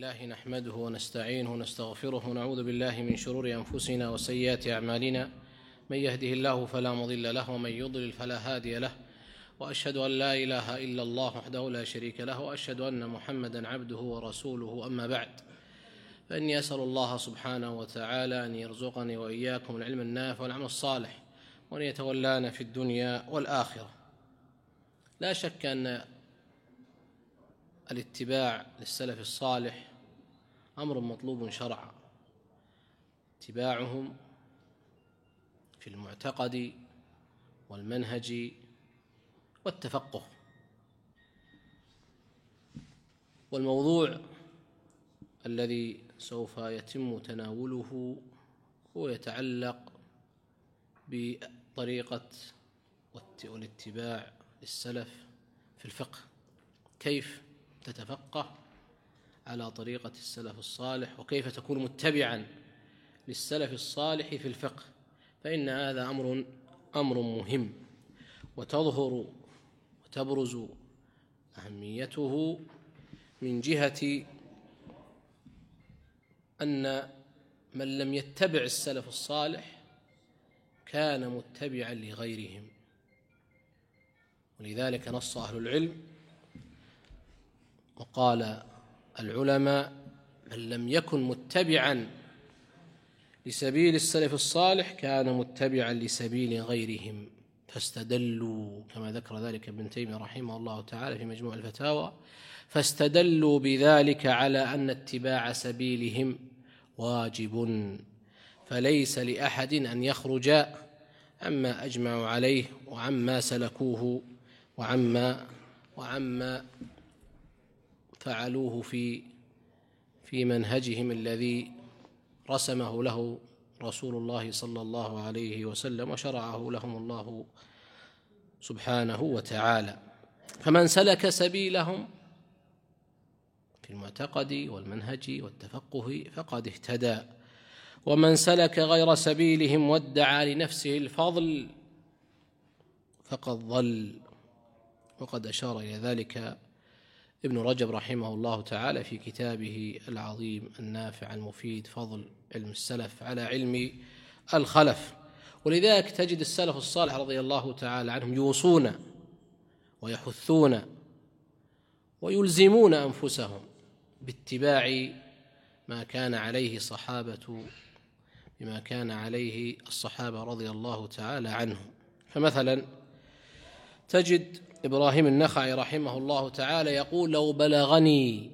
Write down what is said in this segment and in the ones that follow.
لله نحمده ونستعينه ونستغفره ونعوذ بالله من شرور أنفسنا وسيئات أعمالنا، من يهده الله فلا مضل له ومن يضلل فلا هادي له، وأشهد أن لا إله إلا الله وحده لا شريك له، وأشهد أن محمدًا عبده ورسوله. أما بعد، فإني أسأل الله سبحانه وتعالى أن يرزقني وإياكم العلم النافع والعمل الصالح، وأن يتولانا في الدنيا والآخرة. لا شك أن الاتباع للسلف الصالح أمر مطلوب شرعا، اتباعهم في المعتقد والمنهج والتفقه. والموضوع الذي سوف يتم تناوله هو يتعلق بطريقة والاتباع للسلف في الفقه. كيف تتفقه على طريقة السلف الصالح، وكيف تكون متبعا للسلف الصالح في الفقه، فإن هذا أمر مهم، وتظهر وتبرز أهميته من جهة أن من لم يتبع السلف الصالح كان متبعا لغيرهم. ولذلك نص أهل العلم وقال العلماء: من لم يكن متبعا لسبيل السلف الصالح كان متبعا لسبيل غيرهم. فاستدلوا، كما ذكر ذلك ابن تيمية رحمه الله تعالى في مجموع الفتاوى، فاستدلوا بذلك على أن اتباع سبيلهم واجب، فليس لأحد أن يخرج عما أجمعوا عليه وعما سلكوه وعما فعلوه في منهجهم الذي رسمه له رسول الله صلى الله عليه وسلم وشرعه لهم الله سبحانه وتعالى. فمن سلك سبيلهم في المعتقد والمنهج والتفقه فقد اهتدى، ومن سلك غير سبيلهم وادعى لنفسه الفضل فقد ضل. وقد أشار إلى ذلك ابن رجب رحمه الله تعالى في كتابه العظيم النافع المفيد فضل علم السلف على علم الخلف. ولذلك تجد السلف الصالح رضي الله تعالى عنهم يوصون ويحثون ويلزمون أنفسهم باتباع ما كان عليه الصحابة رضي الله تعالى عنهم. فمثلا تجد إبراهيم النخعي رحمه الله تعالى يقول: لو بلغني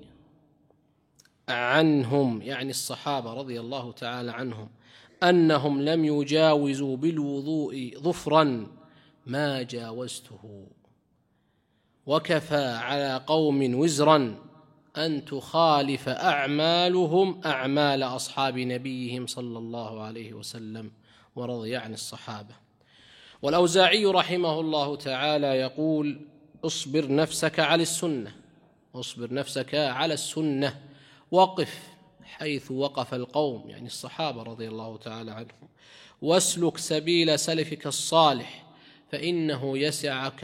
عنهم، يعني الصحابة رضي الله تعالى عنهم، أنهم لم يجاوزوا بالوضوء ظفرا ما جاوزته، وكفى على قوم وزرا أن تخالف أعمالهم أعمال أصحاب نبيهم صلى الله عليه وسلم، ورضي عن الصحابة. والأوزاعي رحمه الله تعالى يقول: اصبر نفسك على السنة وقف حيث وقف القوم، يعني الصحابة رضي الله تعالى عنهم، واسلك سبيل سلفك الصالح فإنه يسعك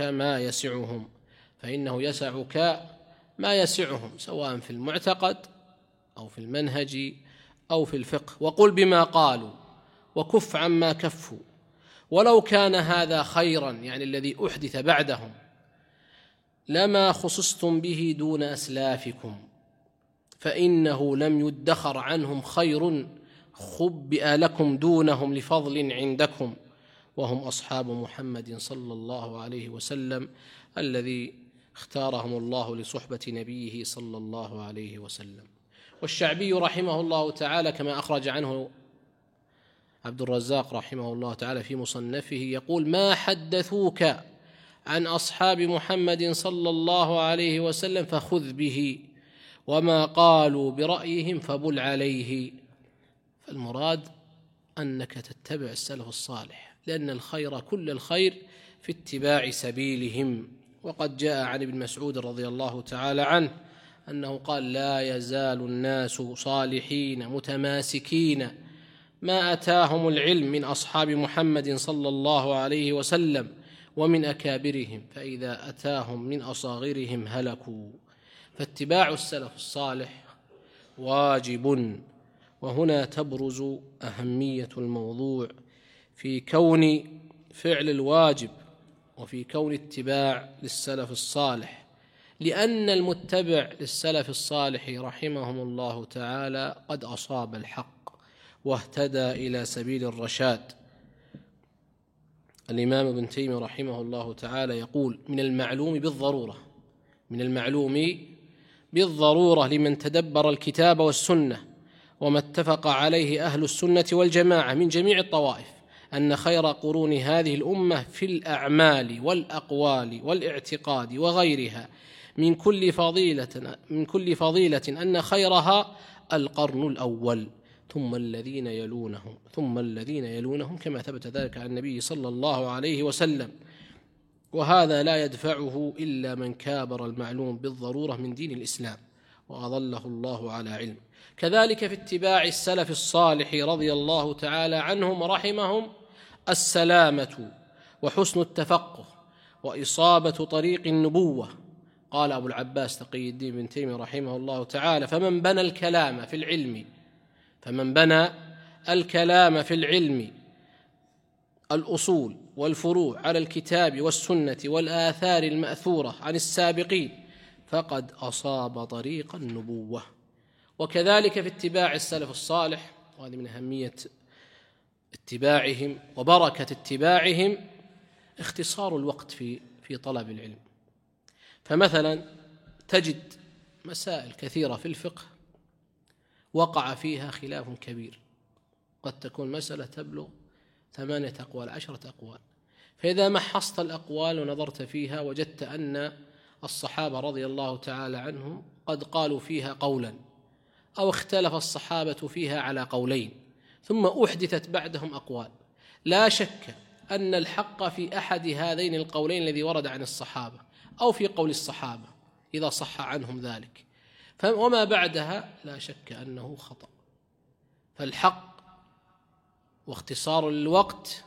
ما يسعهم سواء في المعتقد أو في المنهج أو في الفقه. وقل بما قالوا وكف عما كفوا، ولو كان هذا خيرا، يعني الذي أحدث بعدهم، لما خصصتم به دون أسلافكم، فإنه لم يدخر عنهم خير خبئ لكم دونهم لفضل عندكم، وهم أصحاب محمد صلى الله عليه وسلم الذي اختارهم الله لصحبة نبيه صلى الله عليه وسلم. والشعبي رحمه الله تعالى كما أخرج عنه عبد الرزاق رحمه الله تعالى في مصنفه يقول: ما حدثوك عن أصحاب محمد صلى الله عليه وسلم فخذ به، وما قالوا برأيهم فبل عليه. فالمراد أنك تتبع السلف الصالح، لأن الخير كل الخير في اتباع سبيلهم. وقد جاء عن ابن مسعود رضي الله تعالى عنه أنه قال: لا يزال الناس صالحين متماسكين ما أتاهم العلم من أصحاب محمد صلى الله عليه وسلم ومن أكابرهم، فإذا أتاهم من أصاغرهم هلكوا. فاتباع السلف الصالح واجب. وهنا تبرز أهمية الموضوع في كون فعل الواجب وفي كون اتباع للسلف الصالح، لأن المتبع للسلف الصالح رحمهم الله تعالى قد أصاب الحق واهتدى إلى سبيل الرشاد. الإمام ابن تيمية رحمه الله تعالى يقول: من المعلوم بالضرورة لمن تدبر الكتاب والسنة وما اتفق عليه أهل السنة والجماعة من جميع الطوائف أن خير قرون هذه الأمة في الأعمال والأقوال والاعتقاد وغيرها من كل فضيلة أن خيرها القرن الأول ثم الذين يلونهم كما ثبت ذلك عن النبي صلى الله عليه وسلم. وهذا لا يدفعه إلا من كابر المعلوم بالضرورة من دين الإسلام وأظله الله على علم. كذلك في اتباع السلف الصالح رضي الله تعالى عنهم ورحمهم السلامة وحسن التفقه وإصابة طريق النبوة. قال أبو العباس تقي الدين بن تيمية رحمه الله تعالى: فمن بنى الكلام في العلم الأصول والفروع على الكتاب والسنة والآثار المأثورة عن السابقين فقد أصاب طريق النبوة. وكذلك في اتباع السلف الصالح، وهذه من أهمية اتباعهم وبركة اتباعهم، اختصار الوقت في طلب العلم. فمثلا تجد مسائل كثيرة في الفقه وقع فيها خلاف كبير، قد تكون مسألة تبلغ 8 أقوال 10 أقوال، فإذا محصت الأقوال ونظرت فيها وجدت أن الصحابة رضي الله تعالى عنهم قد قالوا فيها قولا أو اختلف الصحابة فيها على قولين ثم أحدثت بعدهم أقوال، لا شك أن الحق في أحد هذين القولين الذي ورد عن الصحابة أو في قول الصحابة إذا صح عنهم ذلك، وما بعدها لا شك أنه خطأ. فالحق واختصار الوقت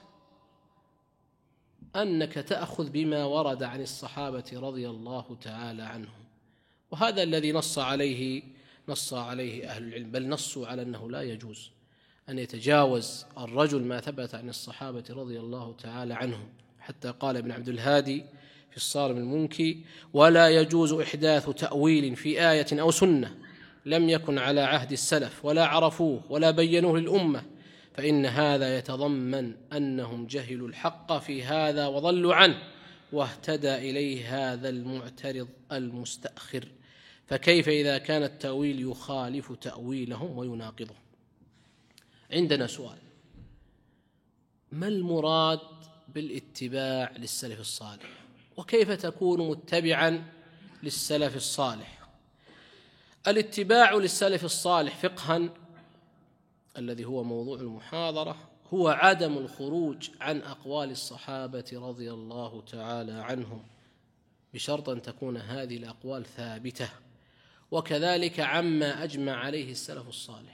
أنك تأخذ بما ورد عن الصحابة رضي الله تعالى عنهم، وهذا الذي نص عليه أهل العلم، بل نصوا على أنه لا يجوز أن يتجاوز الرجل ما ثبت عن الصحابة رضي الله تعالى عنهم. حتى قال ابن عبد الهادي في الصارم المنكي: ولا يجوز إحداث تأويل في آية أو سنة لم يكن على عهد السلف ولا عرفوه ولا بينوه للأمة، فإن هذا يتضمن أنهم جهلوا الحق في هذا وضلوا عنه، واهتدى إليه هذا المعترض المستأخر، فكيف إذا كان التأويل يخالف تأويلهم ويناقضه؟ عندنا سؤال: ما المراد بالاتباع للسلف الصالح؟ وكيف تكون متبعا للسلف الصالح؟ الاتباع للسلف الصالح فقها الذي هو موضوع المحاضرة هو عدم الخروج عن أقوال الصحابة رضي الله تعالى عنهم، بشرط أن تكون هذه الأقوال ثابتة، وكذلك عما أجمع عليه السلف الصالح.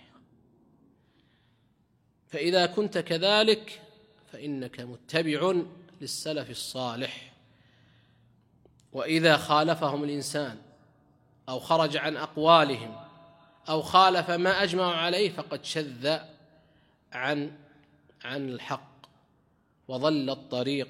فإذا كنت كذلك فإنك متبع للسلف الصالح، وإذا خالفهم الإنسان أو خرج عن أقوالهم أو خالف ما أجمع عليه فقد شذ عن الحق وضل الطريق.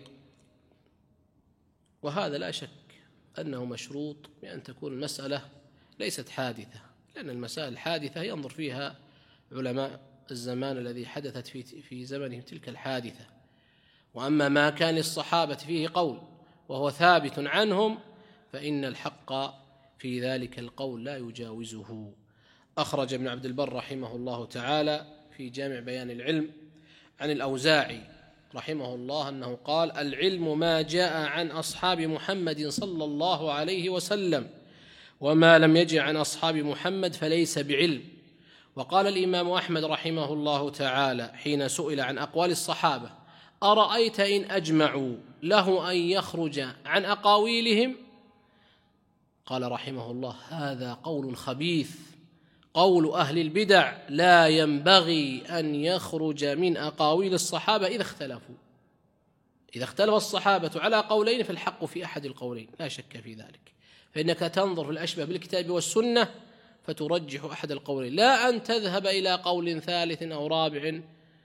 وهذا لا شك أنه مشروط بأن تكون المسألة ليست حادثة، لأن المسائل الحادثة ينظر فيها علماء الزمان الذي حدثت في زمنهم تلك الحادثة. وأما ما كان للصحابة فيه قول وهو ثابت عنهم فإن الحق في ذلك القول لا يجاوزه. أخرج ابن عبد البر رحمه الله تعالى في جامع بيان العلم عن الأوزاعي رحمه الله أنه قال: العلم ما جاء عن أصحاب محمد صلى الله عليه وسلم، وما لم يجع عن أصحاب محمد فليس بعلم. وقال الإمام أحمد رحمه الله تعالى حين سئل عن أقوال الصحابة: أرأيت إن أجمعوا له أن يخرج عن أقاويلهم؟ قال رحمه الله: هذا قول خبيث، قول أهل البدع، لا ينبغي أن يخرج من أقاويل الصحابة إذا اختلفوا. إذا اختلف الصحابة على قولين فالحق في أحد القولين لا شك في ذلك، فإنك تنظر في الأشبه بالكتاب والسنة فترجح أحد القولين، لا أن تذهب إلى قول ثالث أو رابع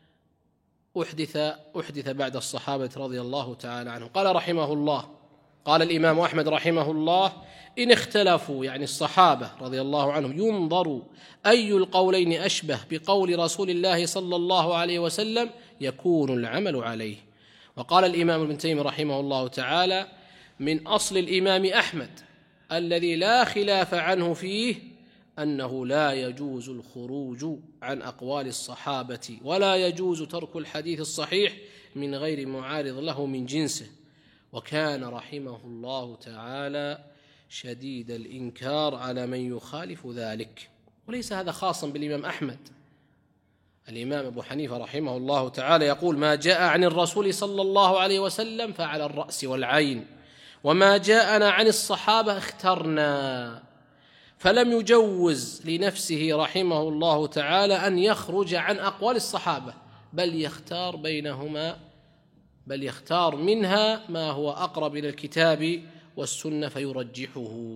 أحدث بعد الصحابة رضي الله تعالى عنهم. قال رحمه الله، قال الإمام أحمد رحمه الله: إن اختلفوا، يعني الصحابة رضي الله عنهم، ينظر أي القولين أشبه بقول رسول الله صلى الله عليه وسلم يكون العمل عليه. وقال الإمام ابن تيمية رحمه الله تعالى: من أصل الإمام أحمد الذي لا خلاف عنه فيه أنه لا يجوز الخروج عن أقوال الصحابة، ولا يجوز ترك الحديث الصحيح من غير معارض له من جنسه. وكان رحمه الله تعالى شديد الإنكار على من يخالف ذلك. وليس هذا خاصا بالإمام أحمد، الإمام أبو حنيفة رحمه الله تعالى يقول: ما جاء عن الرسول صلى الله عليه وسلم فعلى الرأس والعين، وما جاءنا عن الصحابة اخترنا. فلم يجوز لنفسه رحمه الله تعالى أن يخرج عن أقوال الصحابة، بل يختار بينهما، بل يختار منها ما هو أقرب إلى الكتاب والسنة فيرجحه.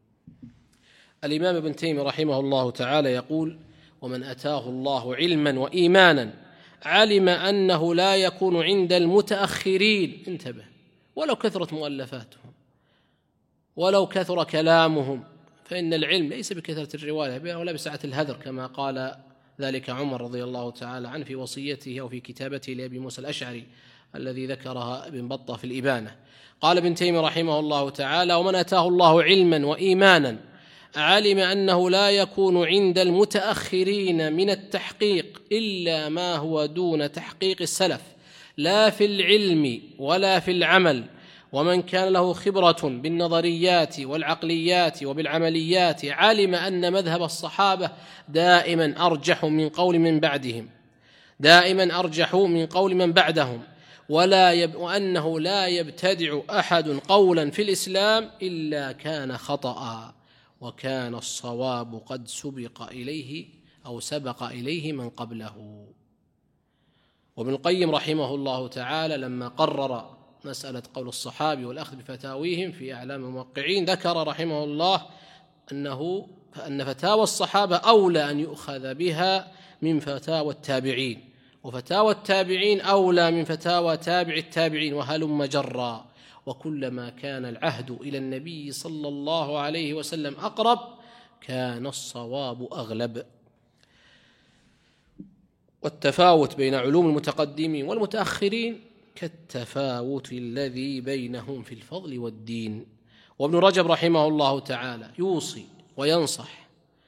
الإمام ابن تيمية رحمه الله تعالى يقول: ومن أتاه الله علما وإيمانا علم أنه لا يكون عند المتأخرين، انتبه، ولو كثرت مؤلفاتهم ولو كثر كلامهم، فإن العلم ليس بكثرة الرواية ولا بسعة الهذر، كما قال ذلك عمر رضي الله تعالى عنه في وصيته أو في كتابته لأبي موسى الأشعري الذي ذكرها ابن بطة في الإبانة. قال ابن تيمية رحمه الله تعالى: ومن أتاه الله علما وإيمانا علم أنه لا يكون عند المتأخرين من التحقيق إلا ما هو دون تحقيق السلف، لا في العلم ولا في العمل. ومن كان له خبرة بالنظريات والعقليات وبالعمليات علم أن مذهب الصحابة دائما أرجح من قول من بعدهم، دائما أرجح من قول من بعدهم، وأنه لا يبتدع أحد قولا في الإسلام إلا كان خطأ، وكان الصواب قد سبق إليه أو سبق إليه من قبله. وابن القيم رحمه الله تعالى لما قرر مسألة قول الصحابي والأخذ بفتاويهم في أعلام الموقعين ذكر رحمه الله أن فتاوى الصحابة أولى أن يؤخذ بها من فتاوى التابعين، وفتاوى التابعين أولى من فتاوى تابع التابعين، وهلم جرا. وكلما كان العهد إلى النبي صلى الله عليه وسلم أقرب كان الصواب أغلب. والتفاوت بين علوم المتقدمين والمتأخرين كالتفاوت الذي بينهم في الفضل والدين. وابن رجب رحمه الله تعالى يوصي وينصح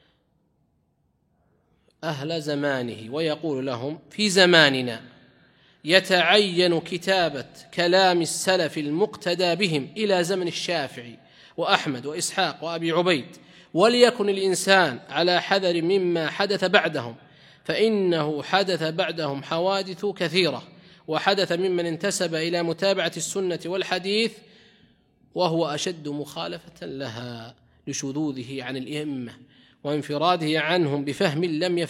أهل زمانه ويقول لهم: في زماننا يتعين كتابة كلام السلف المقتدى بهم إلى زمن الشافعي وأحمد وإسحاق وأبي عبيد، وليكن الإنسان على حذر مما حدث بعدهم، فإنه حدث بعدهم حوادث كثيرة، وحدث ممن انتسب إلى متابعة السنة والحديث وهو أشد مخالفة لها لشذوذه عن الأئمة وانفراده عنهم بفهم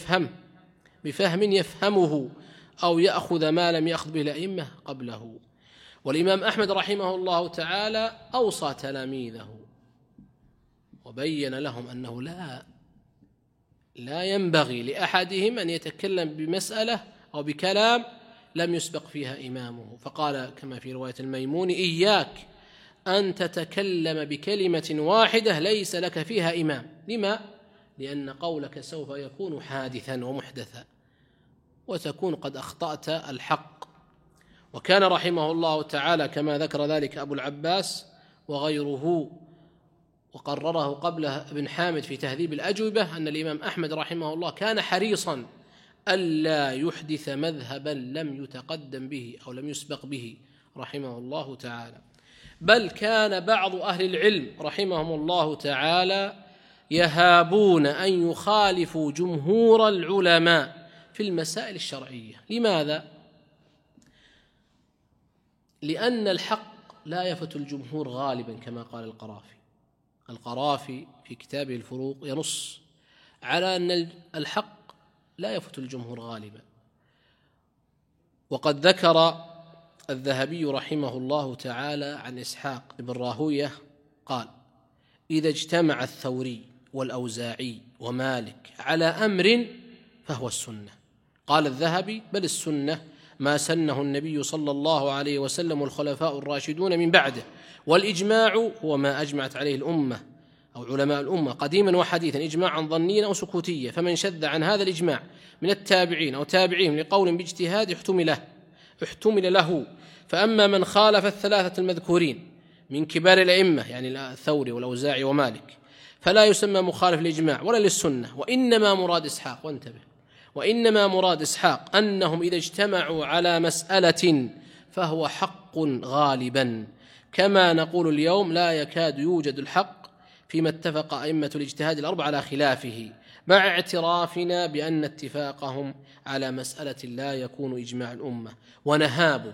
يفهمه أو يأخذ ما لم يأخذ به الأئمة قبله. والإمام أحمد رحمه الله تعالى أوصى تلاميذه وبين لهم أنه لا ينبغي لأحدهم أن يتكلم بمسألة أو بكلام لم يسبق فيها إمامه، فقال كما في رواية الميمون: إياك أن تتكلم بكلمة واحدة ليس لك فيها إمام. لما؟ لأن قولك سوف يكون حادثا ومحدثا وتكون قد أخطأت الحق. وكان رحمه الله تعالى كما ذكر ذلك أبو العباس وغيره وقرره قبله ابن حامد في تهذيب الأجوبة أن الإمام أحمد رحمه الله كان حريصا ألا يحدث مذهبا لم يتقدم به أو لم يسبق به رحمه الله تعالى، بل كان بعض أهل العلم رحمهم الله تعالى يهابون أن يخالفوا جمهور العلماء في المسائل الشرعية. لماذا؟ لأن الحق لا يفت الجمهور غالبا، كما قال القرافي في كتابه الفروق ينص على أن الحق لا يفت الجمهور غالبا. وقد ذكر الذهبي رحمه الله تعالى عن إسحاق بن راهوية قال: إذا اجتمع الثوري والأوزاعي ومالك على أمر فهو السنة. قال الذهبي: بل السنة ما سنه النبي صلى الله عليه وسلم والخلفاء الراشدون من بعده، والإجماع هو ما أجمعت عليه الأمة أو علماء الأمة قديما وحديثا إجماعا ظنيا أو سكوتيا، فمن شذ عن هذا الإجماع من التابعين أو تابعيهم لقول باجتهاد احتمل له. فأما من خالف الثلاثة المذكورين من كبار الأئمة يعني الثوري والأوزاعي ومالك فلا يسمى مخالف للإجماع ولا للسنة، وإنما مراد إسحاق أنهم إذا اجتمعوا على مسألة فهو حق غالبا، كما نقول اليوم لا يكاد يوجد الحق فيما اتفق أئمة الاجتهاد الأربعة على خلافه، مع اعترافنا بأن اتفاقهم على مسألة لا يكون إجماع الأمة، ونهاب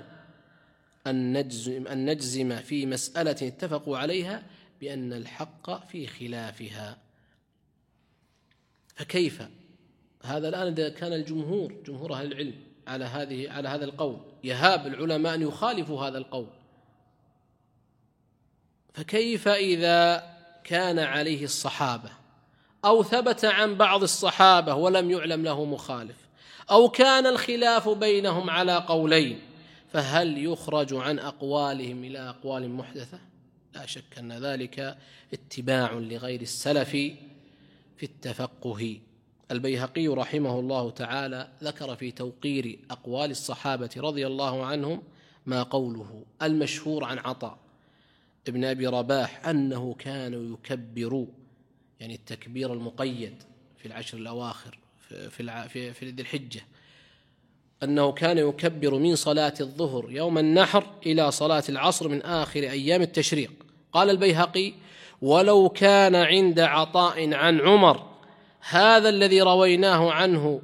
أن نجزم في مسألة اتفقوا عليها بأن الحق في خلافها. فكيف هذا الآن إذا كان جمهور أهل العلم على هذا القول، يهاب العلماء أن يخالفوا هذا القول، فكيف إذا كان عليه الصحابة أو ثبت عن بعض الصحابة ولم يعلم له مخالف، أو كان الخلاف بينهم على قولين، فهل يخرج عن أقوالهم إلى أقوال محدثة؟ لا شك أن ذلك اتباع لغير السلف في التفقه. البيهقي رحمه الله تعالى ذكر في توقير أقوال الصحابة رضي الله عنهم ما قوله المشهور عن عطاء ابن أبي رباح أنه كان يكبر، يعني التكبير المقيد في العشر الأواخر في ذي الحجة، أنه كان يكبر من صلاة الظهر يوم النحر إلى صلاة العصر من آخر أيام التشريق. قال البيهقي: ولو كان عند عطاء عن عمر هذا الذي رويناه عنه،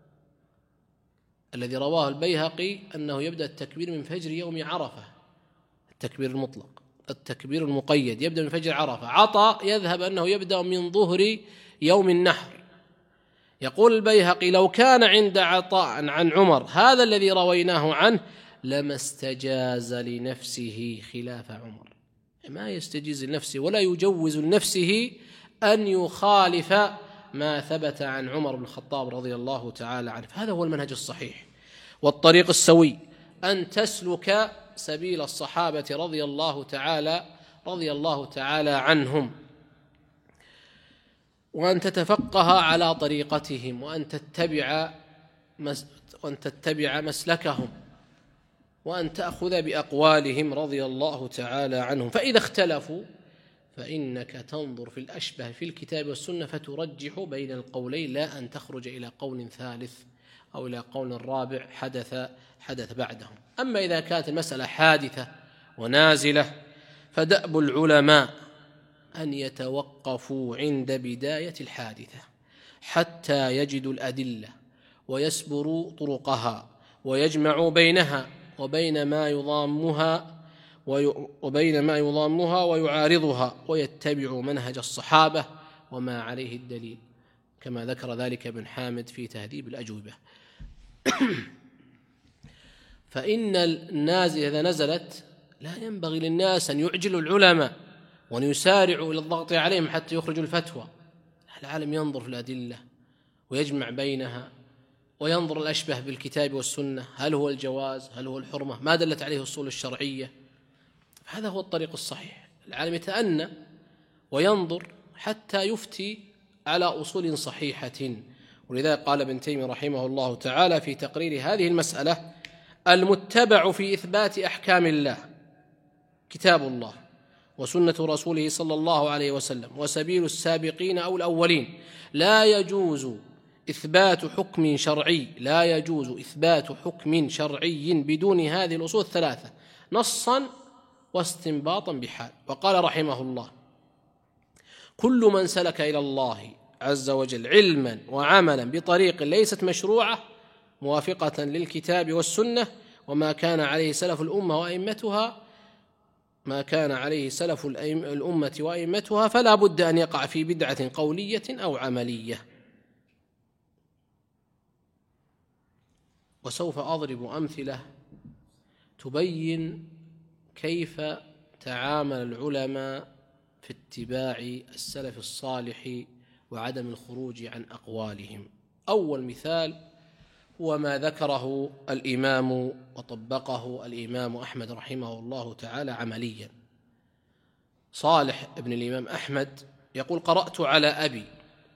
الذي رواه البيهقي أنه يبدأ التكبير من فجر يوم عرفة، التكبير المطلق، التكبير المقيد يبدأ من فجر عرفة. عطاء يذهب أنه يبدأ من ظهر يوم النحر. يقول البيهقي: لو كان عند عطاء عن عمر هذا الذي رويناه عنه لما استجاز لنفسه خلاف عمر، ما يستجيز لنفسه ولا يجوز لنفسه أن يخالف ما ثبت عن عمر بن الخطاب رضي الله تعالى عنه. هذا هو المنهج الصحيح والطريق السوي، أن تسلك سبيل الصحابة رضي الله تعالى عنهم، وأن تتفقه على طريقتهم، وأن تتبع مسلكهم، وأن تأخذ بأقوالهم رضي الله تعالى عنهم. فإذا اختلفوا فإنك تنظر في الأشبه في الكتاب والسنة فترجح بين القولين، لا أن تخرج إلى قول ثالث أو إلى قول رابع حدث بعدهم. أما إذا كانت المسألة حادثة ونازلة فدأب العلماء أن يتوقفوا عند بداية الحادثة حتى يجدوا الأدلة ويسبروا طرقها ويجمعوا بينها وبين ما يضامها ويعارضها، ويتبعوا منهج الصحابة وما عليه الدليل، كما ذكر ذلك ابن حامد في تهذيب الأجوبة. فإن النازلة إذا نزلت لا ينبغي للناس أن يعجلوا العلماء وأن يسارعوا إلى الضغط عليهم حتى يخرجوا الفتوى. العالم ينظر في الأدلة ويجمع بينها وينظر الأشبه بالكتاب والسنة، هل هو الجواز، هل هو الحرمة، ما دلت عليه الأصول الشرعية. هذا هو الطريق الصحيح. العالم يتأنى وينظر حتى يفتي على أصول صحيحة. ولذلك قال ابن تيمية رحمه الله تعالى في تقرير هذه المسألة: المتبع في إثبات أحكام الله كتاب الله وسنة رسوله صلى الله عليه وسلم وسبيل السابقين أو الأولين. لا يجوز إثبات حكم شرعي بدون هذه الأصول الثلاثة نصا واستنباطا بحال. وقال رحمه الله: كل من سلك إلى الله عز وجل علما وعملا بطريق ليست مشروعة موافقة للكتاب والسنة وما كان عليه سلف الأمة وأئمتها فلا بد أن يقع في بدعة قولية أو عملية. وسوف أضرب أمثلة تبين كيف تعامل العلماء في اتباع السلف الصالح وعدم الخروج عن أقوالهم. أول مثال هو ما ذكره الإمام وطبقه الإمام أحمد رحمه الله تعالى عمليا. صالح ابن الإمام أحمد يقول: قرأت على أبي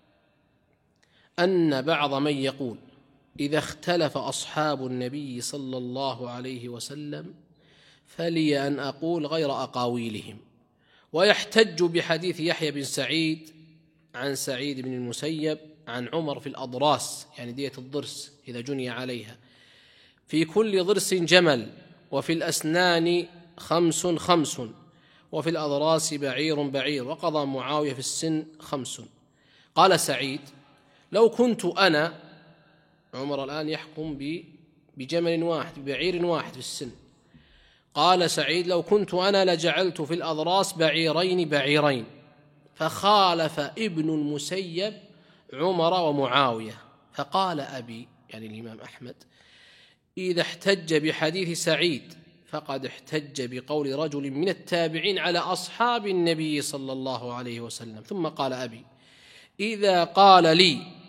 أن بعض من يقول إذا اختلف أصحاب النبي صلى الله عليه وسلم فلي أن أقول غير أقاويلهم، ويحتج بحديث يحيى بن سعيد عن سعيد بن المسيب عن عمر في الأضراس، يعني دية الضرس إذا جني عليها، في كل ضرس جمل، وفي الأسنان 5 وفي الأضراس بعير، وقضى معاوية في السن 5. قال سعيد: لو كنت أنا، عمر الآن يحكم بجمل واحد ببعير واحد في السن، قال سعيد: لو كنت أنا لجعلت في الأضراس بعيرين. فخالف ابن المسيب عمر ومعاوية، فقال أبي، يعني الإمام أحمد: إذا احتج بحديث سعيد فقد احتج بقول رجل من التابعين على أصحاب النبي صلى الله عليه وسلم. ثم قال أبي: إذا قال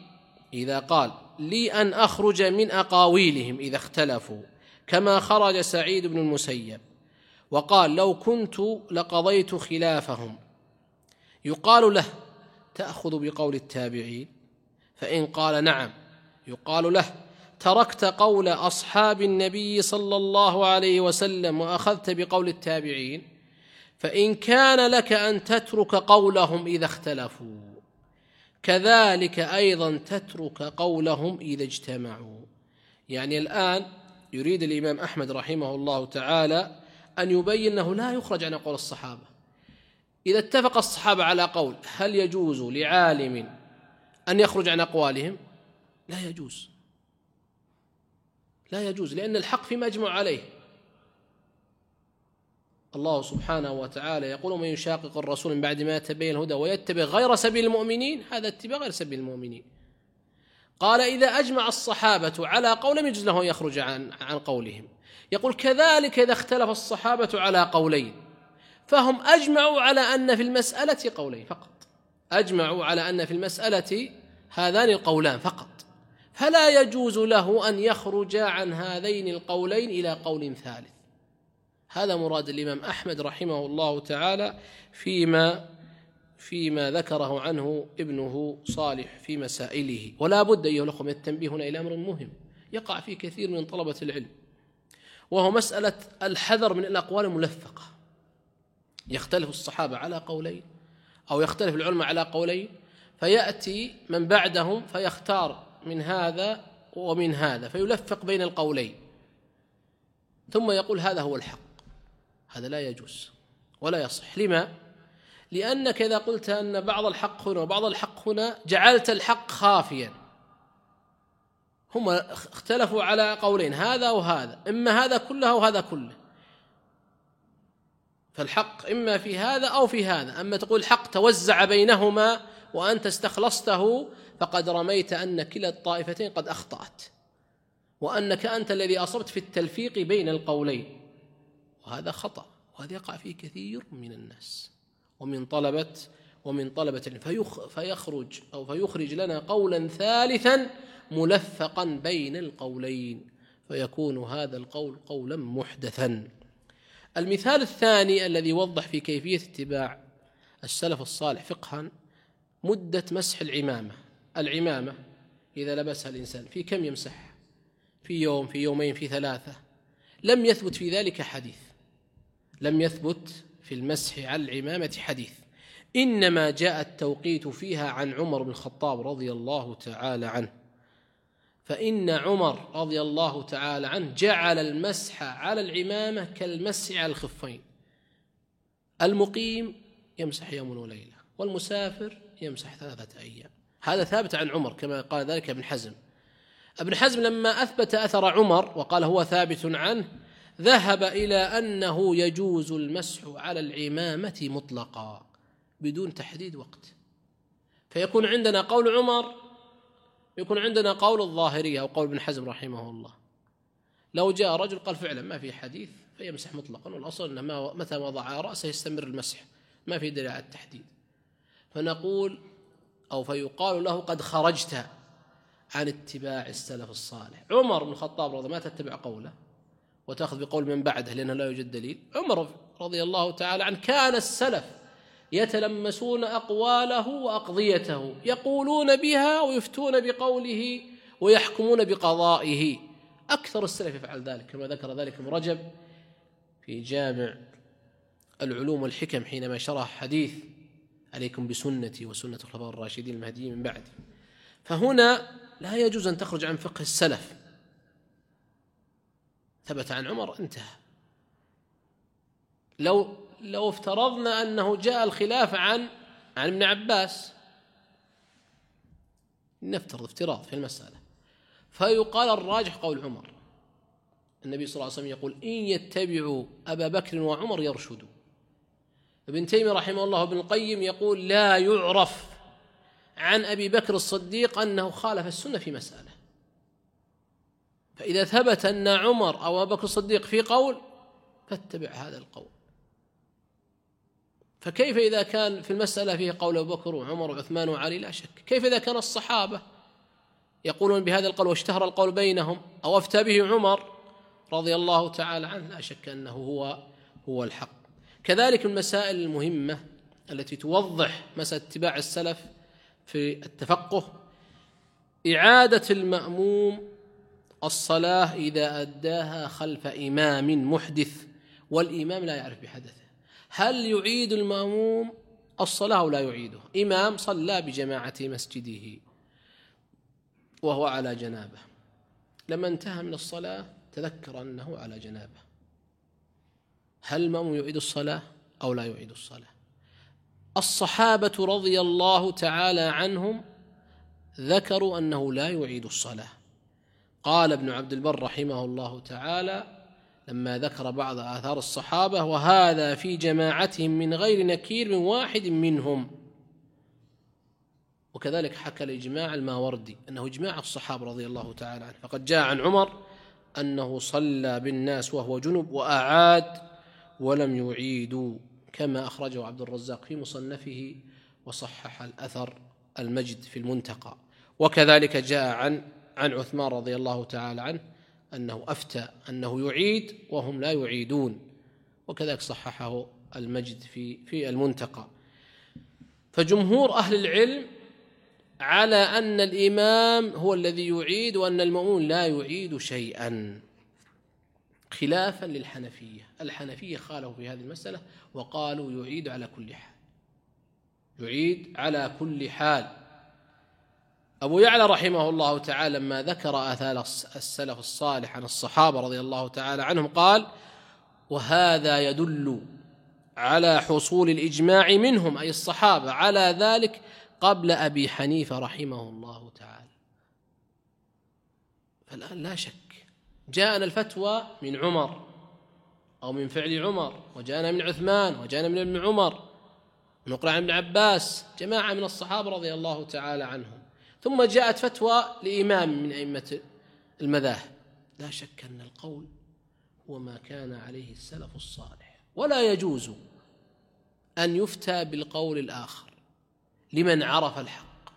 لي أن أخرج من أقاويلهم إذا اختلفوا كما خرج سعيد بن المسيب وقال لو كنت لقضيت خلافهم، يقال له: تأخذ بقول التابعين؟ فإن قال نعم، يقال له: تركت قول أصحاب النبي صلى الله عليه وسلم وأخذت بقول التابعين. فإن كان لك أن تترك قولهم إذا اختلفوا، كذلك أيضا تترك قولهم إذا اجتمعوا. يعني الآن يريد الإمام أحمد رحمه الله تعالى أن يبين أنه لا يخرج عن قول الصحابة. إذا اتفق الصحابة على قول، هل يجوز لعالم أن يخرج عن أقوالهم؟ لا يجوز، لأن الحق فيما أجمع عليه. الله سبحانه وتعالى يقول: من يشاقق الرسول من بعد ما يتبين الهدى ويتبع غير سبيل المؤمنين، هذا اتباع غير سبيل المؤمنين. قال: إذا أجمع الصحابة على قول لم يجوز له أن يخرج عن قولهم. يقول: كذلك إذا اختلف الصحابة على قولين فهم أجمعوا على أن في المسألة قولين فقط، أجمعوا على أن في المسألة هذان القولان فقط، فلا يجوز له أن يخرج عن هذين القولين إلى قول ثالث. هذا مراد الإمام أحمد رحمه الله تعالى فيما ذكره عنه ابنه صالح في مسائله. ولا بد أيها الأخوة من التنبيه هنا إلى أمر مهم يقع فيه كثير من طلبة العلم، وهو مسألة الحذر من الأقوال الملفقة. يختلف الصحابة على قولين أو يختلف العلماء على قولين، فيأتي من بعدهم فيختار من هذا ومن هذا فيلفق بين القولين ثم يقول هذا هو الحق. هذا لا يجوز ولا يصح. لما؟ لأنك إذا قلت أن بعض الحق هنا وبعض الحق هنا جعلت الحق خافيا. هم اختلفوا على قولين، هذا وهذا، إما هذا كله أو هذا كله، فالحق إما في هذا أو في هذا. أما تقول الحق توزع بينهما وأنت استخلصته، فقد رميت أن كلا الطائفتين قد أخطأت، وأنك أنت الذي أصبت في التلفيق بين القولين، وهذا خطأ، وهذا يقع فيه كثير من الناس ومن طلبة العلم، فيخرج لنا قولا ثالثا ملفقا بين القولين، فيكون هذا القول قولا محدثا. المثال الثاني الذي يوضح في كيفية اتباع السلف الصالح فقها مدة مسح العمامة إذا لبسها الإنسان في كم يمسح؟ في يوم، في يومين، في 3. لم يثبت في ذلك حديث، لم يثبت في المسح على العمامة حديث، إنما جاء التوقيت فيها عن عمر بن الخطاب رضي الله تعالى عنه. فإن عمر رضي الله تعالى عنه جعل المسح على العمامة كالمسح على الخفين. المقيم يمسح يوم وليلة، والمسافر يمسح 3 أيام. هذا ثابت عن عمر كما قال ذلك ابن حزم. ابن حزم لما أثبت أثر عمر وقال هو ثابت عنه، ذهب إلى أنه يجوز المسح على العمامة مطلقا بدون تحديد وقت. فيكون عندنا قول عمر، يكون عندنا قول الظاهرية أو قول ابن حزم رحمه الله. لو جاء رجل قال فعلا ما في حديث فيمسح مطلقا، والأصل أنه متى وضع رأسه يستمر المسح، ما في دليل على التحديد. فنقول أو فيقال له قد خرجت عن اتباع السلف الصالح. عمر بن الخطاب رضي الله عنه ما تتبع قوله وتأخذ بقول من بعده لأنه لا يوجد دليل. عمر رضي الله تعالى عنه كان السلف يتلمسون أقواله وأقضيته، يقولون بها ويفتون بقوله ويحكمون بقضائه. أكثر السلف يفعل ذلك كما ذكر ذلك ابن رجب في جامع العلوم والحكم حينما شرح حديث عليكم بسنتي وسنة الخلفاء الراشدين المهديين من بعد. فهنا لا يجوز أن تخرج عن فقه السلف. ثبت عن عمر انتهى. لو افترضنا أنه جاء الخلاف عن ابن عباس، نفترض افتراض في المسألة، فيقال الراجح قول عمر. النبي صلى الله عليه وسلم يقول إن يتبعوا أبا بكر وعمر يرشدوا. ابن تيمية رحمه الله وابن القيم يقول لا يعرف عن أبي بكر الصديق أنه خالف السنة في مسألة. فإذا ثبت أن عمر أو أبا بكر الصديق في قول فاتبع هذا القول. فكيف إذا كان في المسألة فيه قول أبو بكر وعمر وعثمان وعلي؟ لا شك. كيف إذا كان الصحابة يقولون بهذا القول واشتهر القول بينهم أو أفتى به عمر رضي الله تعالى عنه؟ لا شك أنه هو الحق. كذلك المسائل المهمة التي توضح مسألة اتباع السلف في التفقه: إعادة المأموم الصلاة إذا أداها خلف إمام محدث والإمام لا يعرف بحدثه. هل يعيد المأموم الصلاة أو لا يعيده؟ إمام صلى بجماعة مسجده وهو على جنابه، لما انتهى من الصلاة تذكر أنه على جنابه، هل المأموم يعيد الصلاة أو لا يعيد الصلاة؟ الصحابة رضي الله تعالى عنهم ذكروا أنه لا يعيد الصلاة. قال ابن عبد البر رحمه الله تعالى لما ذكر بعض آثار الصحابة: وهذا في جماعتهم من غير نكير من واحد منهم. وكذلك حكى الإجماع الماوردي أنه إجماع الصحابة رضي الله تعالى عنه. فقد جاء عن عمر أنه صلى بالناس وهو جنب وأعاد ولم يعيدوا، كما أخرجه عبد الرزاق في مصنفه وصحح الأثر المجد في المنتقى. وكذلك جاء عن عثمان رضي الله تعالى عنه أنه أفتى أنه يعيد وهم لا يعيدون، وكذلك صححه المجد في المنتقى. فجمهور أهل العلم على أن الإمام هو الذي يعيد وأن المأموم لا يعيد شيئا، خلافا للحنفية. الحنفية خالفوا في هذه المسألة وقالوا يعيد على كل حال، يعيد على كل حال. أبو يعلى رحمه الله تعالى لما ذكر آثار السلف الصالح عن الصحابة رضي الله تعالى عنهم قال: وهذا يدل على حصول الإجماع منهم أي الصحابة على ذلك قبل أبي حنيفة رحمه الله تعالى. فالآن لا شك جاءنا الفتوى من عمر أو من فعل عمر، وجاءنا من عثمان، وجاءنا من ابن عمر، ونقرأ عن ابن عباس، جماعة من الصحابة رضي الله تعالى عنهم. ثم جاءت فتوى لإمام من أئمة المذاهب. لا شك أن القول هو ما كان عليه السلف الصالح، ولا يجوز أن يفتى بالقول الآخر لمن عرف الحق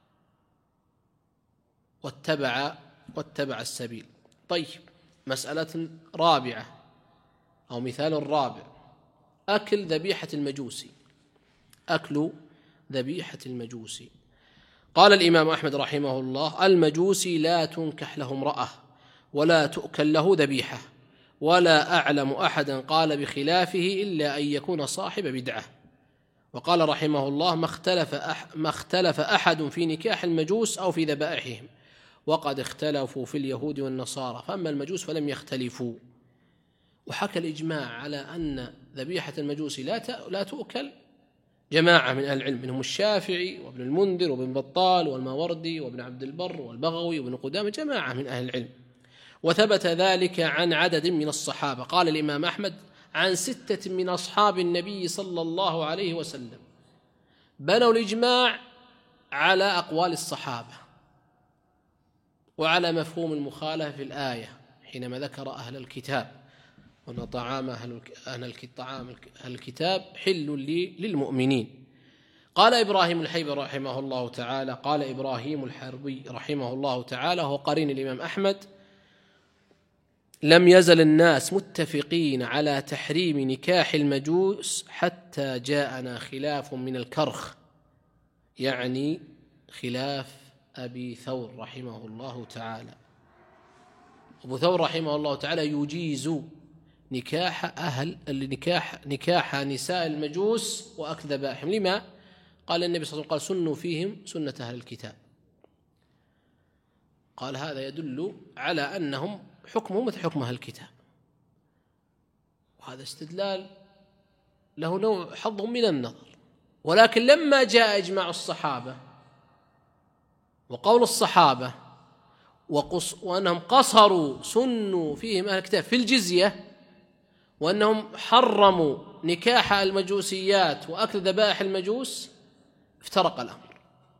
واتبع السبيل. طيب، مسألة رابعة أو مثال رابع: أكل ذبيحة المجوسي. أكل ذبيحة المجوسي. قال الإمام أحمد رحمه الله: المجوسي لا تنكح له امرأة ولا تؤكل له ذبيحة، ولا أعلم أحدا قال بخلافه إلا أن يكون صاحب بدعة. وقال رحمه الله: ما اختلف أحد في نكاح المجوس أو في ذبائحهم، وقد اختلفوا في اليهود والنصارى، فأما المجوس فلم يختلفوا. وحكى الإجماع على أن ذبيحة المجوس لا تؤكل جماعة من أهل العلم، منهم الشافعي وابن المنذر وابن بطال والماوردي وابن عبد البر والبغوي وابن قدامة، جماعة من أهل العلم. وثبت ذلك عن عدد من الصحابة. قال الإمام أحمد: عن 6 من أصحاب النبي صلى الله عليه وسلم. بنوا الإجماع على أقوال الصحابة وعلى مفهوم المخالفة في الآية حينما ذكر أهل الكتاب وأن طعام أهل الكتاب حل للمؤمنين. قال إبراهيم الحربي رحمه الله تعالى، قال إبراهيم الحربي رحمه الله تعالى هو قرين الإمام أحمد: لم يزل الناس متفقين على تحريم نكاح المجوس حتى جاءنا خلاف من الكرخ، يعني خلاف أبي ثور رحمه الله تعالى. أبو ثور رحمه الله تعالى يجيز نكاح نساء المجوس وأكل ذبائحهم. لما؟ قال النبي صلى الله عليه وسلم: قال: سنوا فيهم سنة أهل الكتاب. قال هذا يدل على أنهم حكمهم مثل حكم أهل الكتاب، وهذا استدلال له نوع حظ من النظر. ولكن لما جاء إجماع الصحابة وقول الصحابة وأنهم قصروا سنوا فيهم أهل الكتاب في الجزية، وأنهم حرموا نكاح المجوسيات وأكل ذبائح المجوس، افترق الأمر.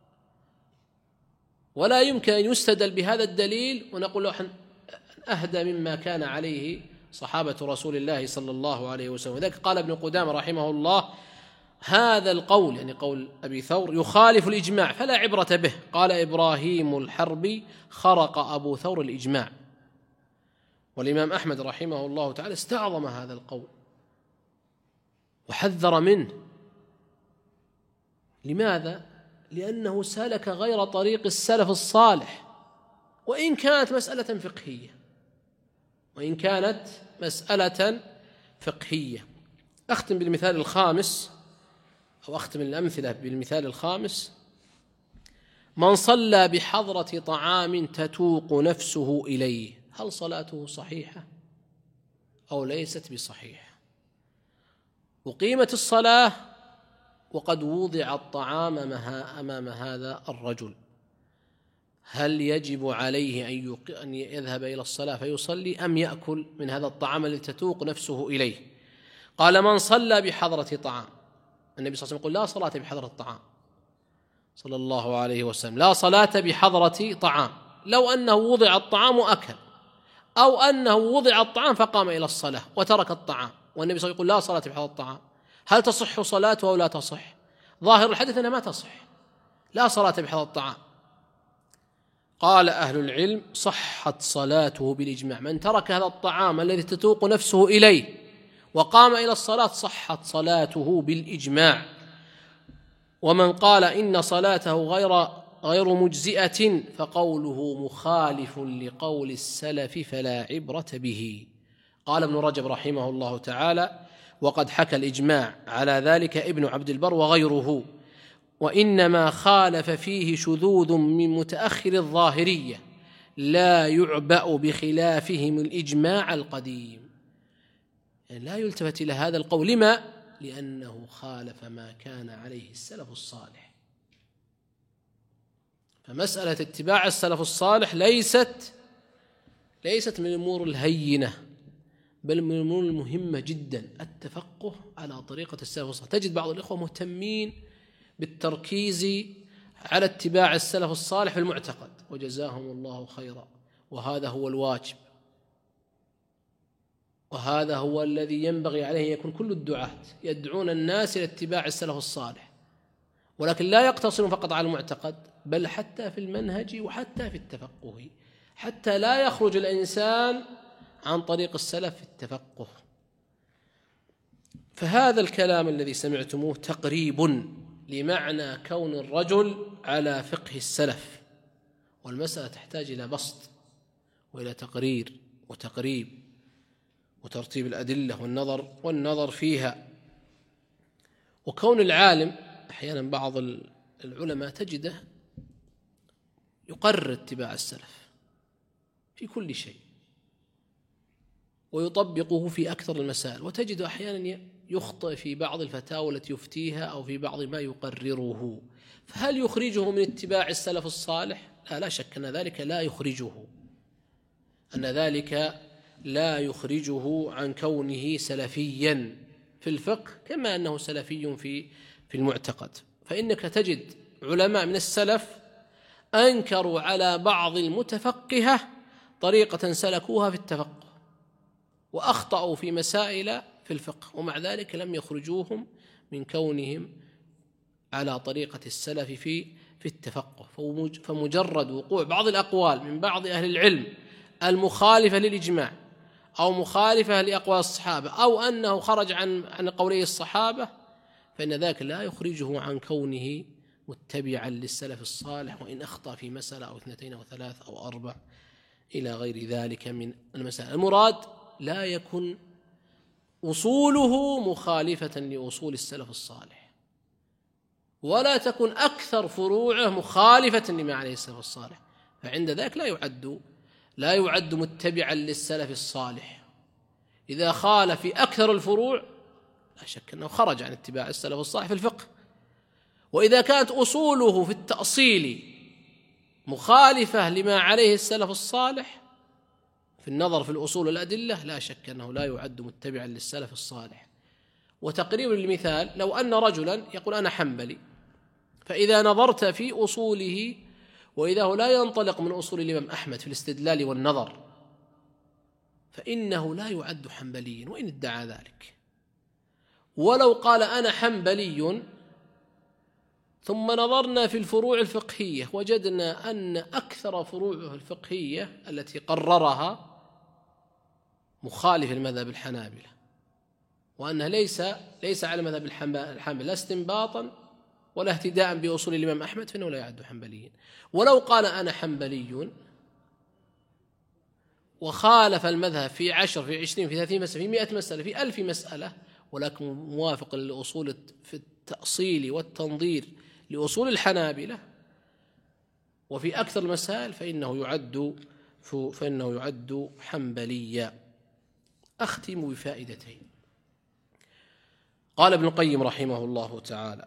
ولا يمكن أن يستدل بهذا الدليل ونقول له أهدى مما كان عليه صحابة رسول الله صلى الله عليه وسلم. وذلك قال ابن قدامة رحمه الله: هذا القول، يعني قول أبي ثور، يخالف الإجماع فلا عبرة به. قال إبراهيم الحربي: خرق أبو ثور الإجماع. والإمام أحمد رحمه الله تعالى استعظم هذا القول وحذر منه. لماذا؟ لأنه سلك غير طريق السلف الصالح، وإن كانت مسألة فقهية. أختم بالمثال الخامس، أو أختم الأمثلة بالمثال الخامس: من صلى بحضرة طعام تتوق نفسه إليه، هل صلاته صحيحة أو ليست بصحيحة؟ أقيمت الصلاة وقد وضع الطعام أمام هذا الرجل، هل يجب عليه أن يذهب إلى الصلاة فيصلي أم يأكل من هذا الطعام الذي تتوق نفسه إليه؟ قال: من صلى بحضرة طعام. النبي صلى الله عليه وسلم يقول: لا صلاة بحضرة الطعام، صلى الله عليه وسلم: لا صلاة بحضرة طعام. لو أنه وضع الطعام وأكل، أو أنه وضع الطعام فقام إلى الصلاة وترك الطعام، والنبي صلى الله عليه وسلم يقول: لا صلاة بحضرة الطعام، هل تصح صلاته أو لا تصح؟ ظاهر الحديث أنها ما تصح، لا صلاة بحضرة الطعام. قال أهل العلم: صحت صلاته بالإجماع. من ترك هذا الطعام الذي تتوق نفسه إليه وقام إلى الصلاة صحت صلاته بالإجماع. ومن قال إن صلاته غير مجزئة فقوله مخالف لقول السلف فلا عبرة به. قال ابن رجب رحمه الله تعالى: وقد حكى الإجماع على ذلك ابن عبد البر وغيره، وإنما خالف فيه شذوذ من متأخر الظاهرية لا يعبأ بخلافهم الإجماع القديم. يعني لا يلتفت إلى هذا القول. لما؟ لأنه خالف ما كان عليه السلف الصالح. فمسألة اتباع السلف الصالح ليست من الأمور الهينة، بل من الأمور المهمة جدا، التفقه على طريقة السلف الصالح. تجد بعض الإخوة مهتمين بالتركيز على اتباع السلف الصالح في المعتقد، وجزاهم الله خيرا، وهذا هو الواجب، وهذا هو الذي ينبغي عليه أن يكون كل الدعاة يدعون الناس إلى اتباع السلف الصالح، ولكن لا يقتصرون فقط على المعتقد، بل حتى في المنهج وحتى في التفقه، حتى لا يخرج الإنسان عن طريق السلف في التفقه. فهذا الكلام الذي سمعتموه تقريب لمعنى كون الرجل على فقه السلف، والمسألة تحتاج إلى بسط وإلى تقرير وتقريب وترتيب الأدلة والنظر فيها. وكون العالم أحيانا بعض العلماء تجده يقرر اتباع السلف في كل شيء ويطبقه في أكثر المسائل، وتجد أحيانا يخطئ في بعض الفتاوى التي يفتيها أو في بعض ما يقرره. فهل يخرجه من اتباع السلف الصالح؟ لا شك أن ذلك لا يخرجه عن كونه سلفيا في الفقه، كما أنه سلفي في المعتقد. فإنك تجد علماء من السلف أنكروا على بعض المتفقهة طريقة سلكوها في التفقه، وأخطأوا في مسائل في الفقه، ومع ذلك لم يخرجوهم من كونهم على طريقة السلف في التفقه. فمجرد وقوع بعض الأقوال من بعض أهل العلم المخالفة للإجماع أو مخالفة لأقوال الصحابة أو أنه خرج عن قولي الصحابة، فإن ذاك لا يخرجه عن كونه متبعا للسلف الصالح، وإن أخطأ في مسألة أو 2 أو 3 أو 4 إلى غير ذلك من المسائل. المراد لا يكن أصوله مخالفة لأصول السلف الصالح، ولا تكن أكثر فروعه مخالفة لما عليه السلف الصالح، فعند ذاك لا يعد متبعا للسلف الصالح. إذا خالف في أكثر الفروع لا شك أنه خرج عن اتباع السلف الصالح في الفقه. وإذا كانت أصوله في التأصيل مخالفة لما عليه السلف الصالح في النظر في الأصول والأدلة، لا شك أنه لا يعد متبعا للسلف الصالح. وتقريبا للمثال، لو أن رجلا يقول أنا حنبلي، فإذا نظرت في أصوله وإذا هو لا ينطلق من أصول الإمام أحمد في الاستدلال والنظر، فإنه لا يعد حنبليا وإن ادعى ذلك. ولو قال أنا حنبلي ثم نظرنا في الفروع الفقهية وجدنا أن أكثر فروعه الفقهية التي قررها مخالف المذهب الحنابلة، وأنها ليس على مذهب الحنابلة لا استنباطا ولا اهتداء بأصول الإمام أحمد، فإنه لا يعد حنبليا. ولو قال أنا حنبلي وخالف المذهب في 10 في 20 في 30 مسألة في 100 مسألة في 1000 مسألة، ولكن موافق للأصول في التأصيل والتنظير لأصول الحنابلة وفي أكثر المسائل، فإنه يعد حنبليا. أختم بفائدتين. قال ابن القيم رحمه الله تعالى: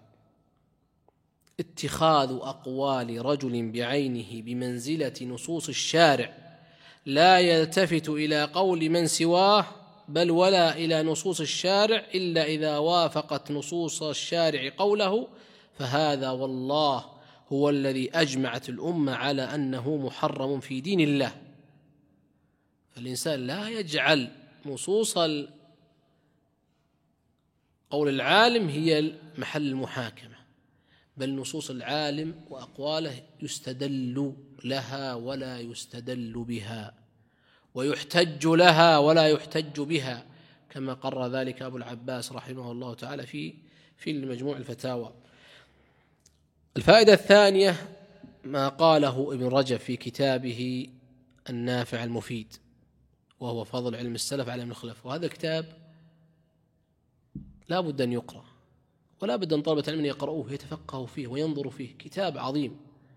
اتخاذ أقوال رجل بعينه بمنزلة نصوص الشارع لا يلتفت إلى قول من سواه بل ولا إلى نصوص الشارع إلا إذا وافقت نصوص الشارع قوله، فهذا والله هو الذي أجمعت الأمة على أنه محرم في دين الله. فالإنسان لا يجعل نصوص قول العالم هي محل المحاكمة، بل نصوص العالم وأقواله يستدل لها ولا يستدل بها، ويحتج لها ولا يحتج بها، كما قرر ذلك أبو العباس رحمه الله تعالى في المجموع الفتاوى. الفائدة الثانية ما قاله ابن رجب في كتابه النافع المفيد، وهو فضل علم السلف على علم الخلف. وهذا الكتاب لا بد أن يقرأ، ولا بد أن طلبة العلم يقرؤوه يتفقهوا فيه وينظروا فيه. كتاب عظيم،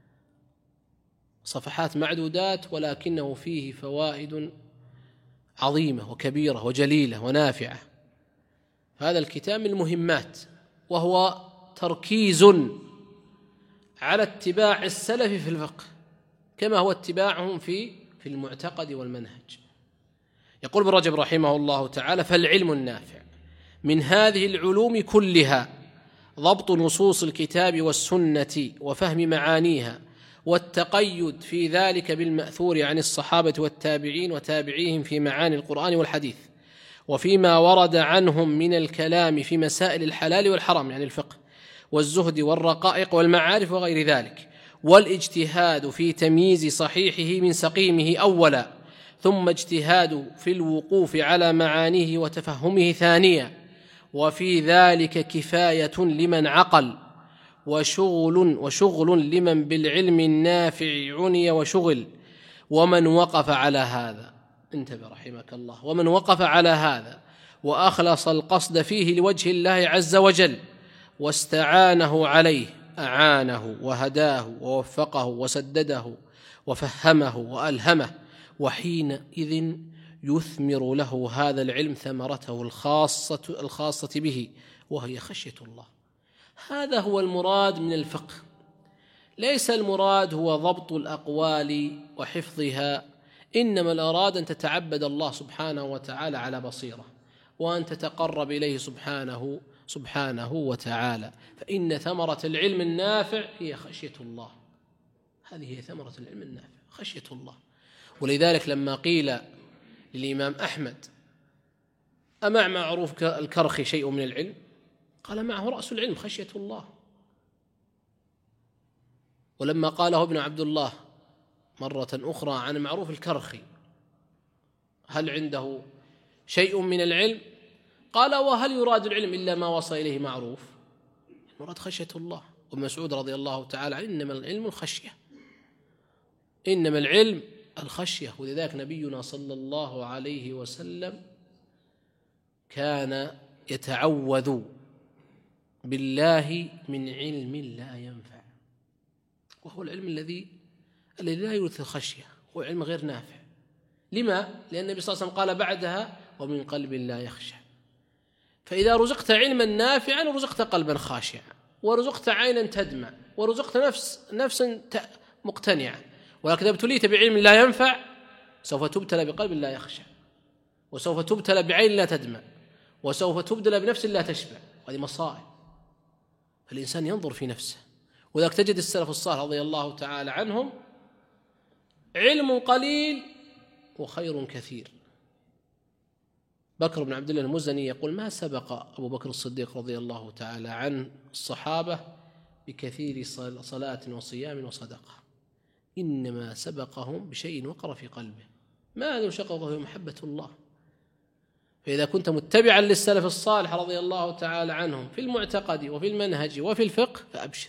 صفحات معدودات، ولكنه فيه فوائد عظيمة وكبيرة وجليلة ونافعة. هذا الكتاب من المهمات، وهو تركيز على اتباع السلف في الفقه كما هو اتباعهم في المعتقد والمنهج. يقول ابن رجب رحمه الله تعالى: فالعلم النافع من هذه العلوم كلها ضبط نصوص الكتاب والسنة وفهم معانيها، والتقيد في ذلك بالمأثور عن الصحابة والتابعين وتابعيهم في معاني القرآن والحديث، وفيما ورد عنهم من الكلام في مسائل الحلال والحرام يعني الفقه والزهد والرقائق والمعارف وغير ذلك، والاجتهاد في تمييز صحيحه من سقيمه أولا، ثم اجتهاد في الوقوف على معانيه وتفهمه ثانيا، وفي ذلك كفاية لمن عقل وشغل لمن بالعلم النافع عني وشغل. ومن وقف على هذا، انتبه رحمك الله، ومن وقف على هذا وأخلص القصد فيه لوجه الله عز وجل واستعانه عليه أعانه وهداه ووفقه وسدده وفهمه وألهمه، وحينئذ يثمر له هذا العلم ثمرته الخاصة به، وهي خشية الله. هذا هو المراد من الفقه. ليس المراد هو ضبط الأقوال وحفظها، إنما الأراد أن تتعبد الله سبحانه وتعالى على بصيرة، وأن تتقرب إليه سبحانه وتعالى. فإن ثمرة العلم النافع هي خشية الله. هذه هي ثمرة العلم النافع، خشية الله. ولذلك لما قيل للإمام أحمد: أمع معروف الكرخي شيء من العلم؟ قال: معه رأس العلم خشية الله. ولما قاله ابن عبد الله مرة أخرى عن معروف الكرخي هل عنده شيء من العلم؟ قال وهل يراد العلم إلا ما وصل إليه معروف؟ المراد خشية الله. وابن مسعود رضي الله تعالى عنه إنما العلم الخشية، إنما العلم الخشية. ولذلك نبينا صلى الله عليه وسلم كان يتعوذ بالله من علم لا ينفع، وهو العلم الذي لا يورث الخشية، هو علم غير نافع. لما؟ لأن النبي صلى الله عليه وسلم قال بعدها ومن قلب لا يخشع. فإذا رزقت علما نافعا رزقت قلبا خاشعا، ورزقت عينا تدمع، ورزقت نفسا مقتنعة. ولكن إذا ابتليت بعلم لا ينفع سوف تبتلى بقلب لا يخشع، وسوف تبتلى بعين لا تدمع، وسوف تبتلى بنفس لا تشبع. هذه مصائب. فالإنسان ينظر في نفسه. وذلك تجد السلف الصالح رضي الله تعالى عنهم علم قليل وخير كثير. بكر بن عبد الله المزني يقول ما سبق أبو بكر الصديق رضي الله تعالى عن الصحابة بكثير صلاة وصيام وصدقة، إنما سبقهم بشيء وقر في قلبه ما يشققه في محبة الله. فإذا كنت متبعا للسلف الصالح رضي الله تعالى عنهم في المعتقد وفي المنهج وفي الفقه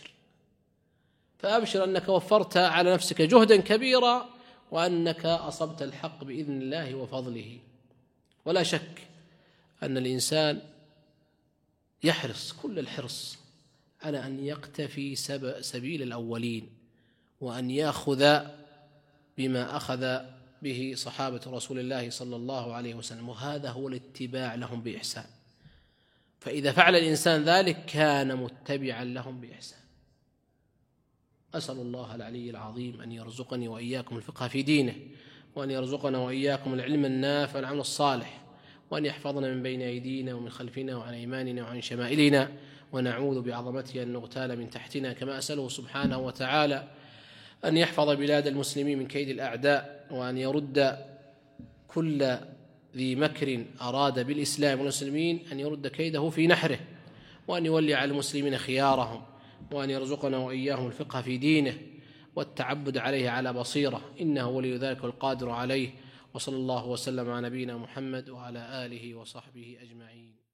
فأبشر أنك وفرت على نفسك جهدا كبيرا، وأنك أصبت الحق بإذن الله وفضله. ولا شك أن الإنسان يحرص كل الحرص على أن يقتفي سبيل الأولين، وأن يأخذ بما أخذ به صحابة رسول الله صلى الله عليه وسلم، وهذا هو الاتباع لهم بإحسان. فإذا فعل الإنسان ذلك كان متبعا لهم بإحسان. أسأل الله العلي العظيم أن يرزقني وإياكم الفقه في دينه، وأن يرزقنا وإياكم العلم النافع والعمل الصالح، وأن يحفظنا من بين أيدينا ومن خلفنا وعن أيماننا وعن شمائلنا، ونعوذ بعظمته أن نغتال من تحتنا. كما أسأله سبحانه وتعالى أن يحفظ بلاد المسلمين من كيد الأعداء، وأن يرد كل ذي مكر أراد بالإسلام والمسلمين أن يرد كيده في نحره، وأن يولي على المسلمين خيارهم، وأن يرزقنا وإياهم الفقه في دينه والتعبد عليه على بصيرة، إنه ولي ذلك القادر عليه. وصلى الله وسلم على نبينا محمد وعلى آله وصحبه أجمعين.